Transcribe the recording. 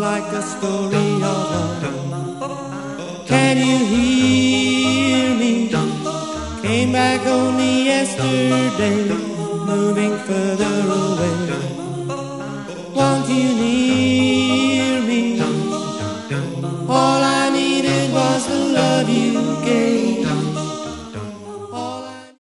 like a story of love. Can you hear me? Came back only yesterday, moving further away. Won't you need